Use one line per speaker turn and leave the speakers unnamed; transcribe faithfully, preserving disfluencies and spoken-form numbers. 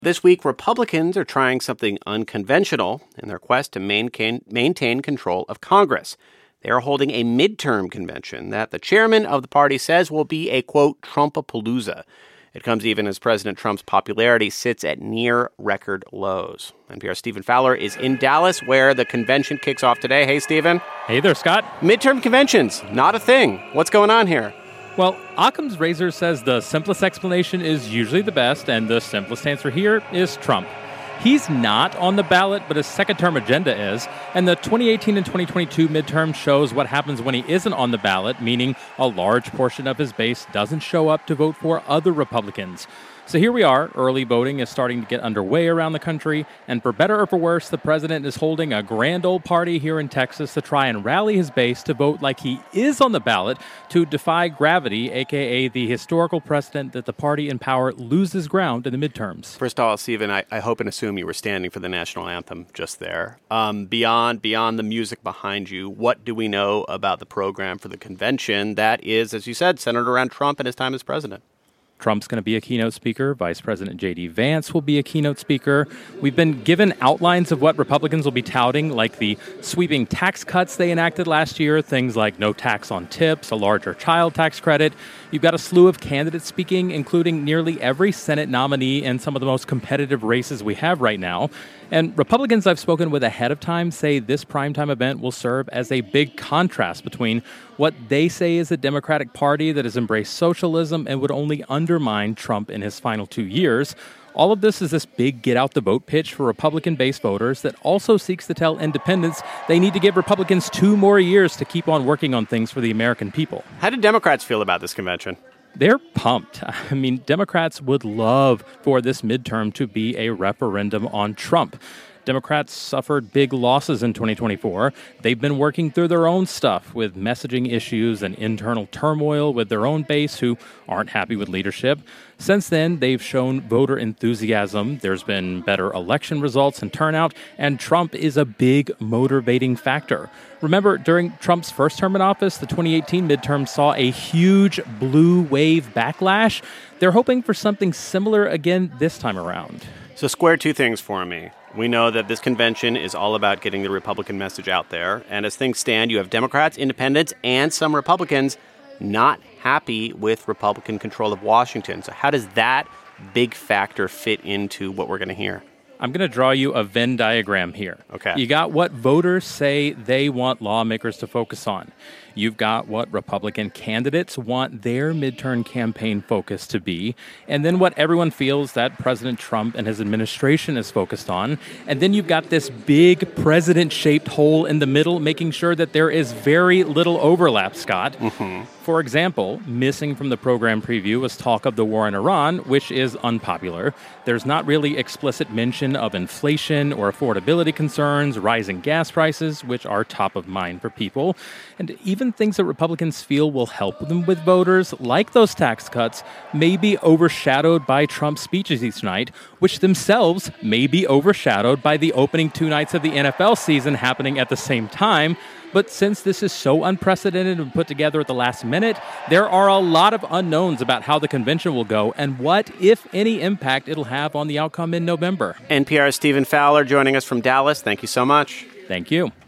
This week, Republicans are trying something unconventional in their quest to maintain, maintain control of Congress. They are holding a midterm convention that the chairman of the party says will be a, quote, Trumpapalooza. It comes even as President Trump's popularity sits at near record lows. N P R's Stephen Fowler is in Dallas, where the convention kicks off today. Hey, Stephen.
Hey there, Scott.
Midterm conventions, not a thing. What's going on here?
Well, Occam's razor says the simplest explanation is usually the best, and the simplest answer here is Trump. He's not on the ballot, but his second-term agenda is, and the twenty eighteen and twenty twenty-two midterm shows what happens when he isn't on the ballot, meaning a large portion of his base doesn't show up to vote for other Republicans. So here we are. Early voting is starting to get underway around the country, and for better or for worse, the president is holding a grand old party here in Texas to try and rally his base to vote like he is on the ballot to defy gravity, a k a the historical precedent that the party in power loses ground in the midterms.
First of all, Stephen, I, I hope and assume you were standing for the national anthem just there. Um, beyond, beyond the music behind you, what do we know about the program for the convention that is, as you said, centered around Trump and his time as president?
Trump's going to be a keynote speaker. Vice President J D. Vance will be a keynote speaker. We've been given outlines of what Republicans will be touting, like the sweeping tax cuts they enacted last year, things like no tax on tips, a larger child tax credit. You've got a slew of candidates speaking, including nearly every Senate nominee in some of the most competitive races we have right now. And Republicans I've spoken with ahead of time say this primetime event will serve as a big contrast between what they say is a Democratic Party that has embraced socialism and would only undermine Trump in his final two years. All of this is this big get-out-the-vote pitch for Republican-based voters that also seeks to tell independents they need to give Republicans two more years to keep on working on things for the American people.
How do Democrats feel about this convention?
They're pumped. I mean, Democrats would love for this midterm to be a referendum on Trump. Democrats suffered big losses in twenty twenty-four. They've been working through their own stuff with messaging issues and internal turmoil with their own base who aren't happy with leadership. Since then, they've shown voter enthusiasm. There's been better election results and turnout, and Trump is a big motivating factor. Remember, during Trump's first term in office, the twenty eighteen midterm saw a huge blue wave backlash. They're hoping for something similar again this time around.
So square two things for me. We know that this convention is all about getting the Republican message out there. And as things stand, you have Democrats, independents, and some Republicans not happy with Republican control of Washington. So how does that big factor fit into what we're going to hear?
I'm going to draw you a Venn diagram here.
Okay.
You got what voters say they want lawmakers to focus on. You've got what Republican candidates want their midterm campaign focus to be, and then what everyone feels that President Trump and his administration is focused on. And then you've got this big president-shaped hole in the middle, making sure that there is very little overlap, Scott.
Mm-hmm.
For example, missing from the program preview was talk of the war in Iran, which is unpopular. There's not really explicit mention of inflation or affordability concerns, rising gas prices, which are top of mind for people. And even things that Republicans feel will help them with voters, like those tax cuts, may be overshadowed by Trump's speeches each night, which themselves may be overshadowed by the opening two nights of the N F L season happening at the same time. But since this is so unprecedented and put together at the last minute, there are a lot of unknowns about how the convention will go and what, if any, impact it'll have on the outcome in November.
N P R's Stephen Fowler joining us from Dallas. Thank you so much.
Thank you.